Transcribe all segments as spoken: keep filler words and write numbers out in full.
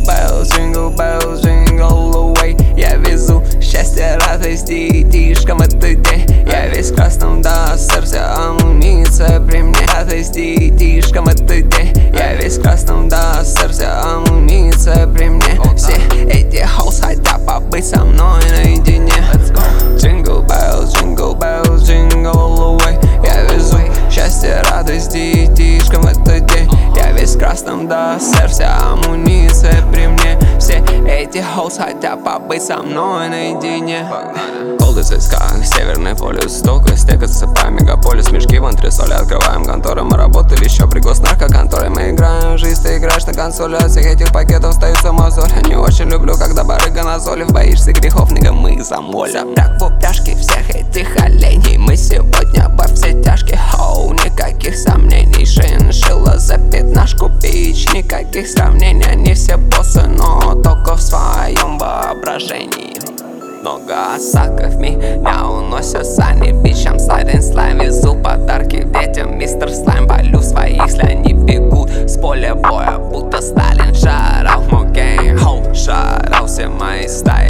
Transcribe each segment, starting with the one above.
bells, jingle bells, jingle away. Я везу счастье, радость детишкам в этот день. Я весь в красном до сердца, амуниция при мне. Радость детишкам в этот день. Я весь в красном до сердца, амуниция при мне. Все эти hoes хотят побыть со мной наедине. Jingle bells, jingle bells, jingle away. Я везу счастье, радость детишкам в этот день. Я весь в красном до сердца, амуниция при мне. Все эти hoes хотят побыть со мной наедине. Голды ЦСКА, Северный полюс, столько стекаться по мегаполис. Мешки в антресоле, открываем конторы. Мы работали еще при госнаркоконторе. Мы играем в жизнь, ты играешь на консоли. От всех этих пакетов остаются мозоль. Не очень люблю, когда барыга на золе. Боишься грехов, нига, мы замолим. Так в упряжке всех этих оленей. Мы сегодня во все тяжкие. Хоу, никаких сомнений. Шиншилла за пятнашку бич. Никаких сравнений, они все боссы, но только в своем воображении. Много осаков меня уносят сани. Бичам слайдинг слайм, везу подарки детям. Мистер Слайм, полю своих, если они бегут с поля боя, будто Сталин. Шарал мой гейм, хоу, шарал все мои стаи.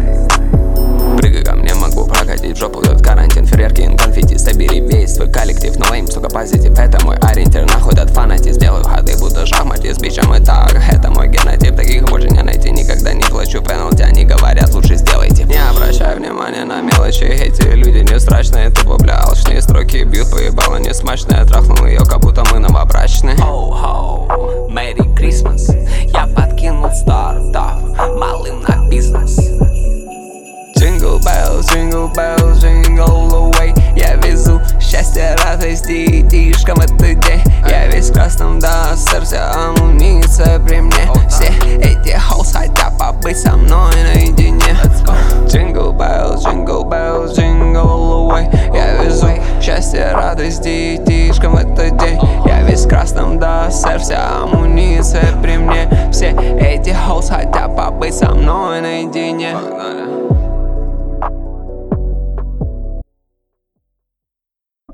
Прыгай ко мне, могу прокатить в жопу этот карантин. Фейерверки, конфетти, собери весь свой коллектив. Но им, сука, позитив, это мой ориентир. Нахуй от фанати, сделаю ходы, будто шахмате с бичем. И так, это мой генотип. Таких больше не найти, никогда не плачу пеналти. Они говорят, лучше сделайте. Не обращай внимания на мелочи. Эти люди не страшные, тупо бля, алчные. Строки бьют по ебалу несмачные. Трахнул ее, как будто мы новобрачные. Оу-хоу, Merry Christmas. Я подкинул стартап малым на бизнес. Jingle bells, jingle bells, jingle away. Я везу счастье, радость детишкам в этот день. Я весь в красном до сердца, амуниция при мне. Все эти hoes хотят побыть со мной наедине. Jingle bells, jingle bells, jingle away. Я везу счастье, радость детишкам в этот день. Я весь в красном до сердца, амуниция при мне. Все эти hoes хотят побыть со мной наедине. Погнали.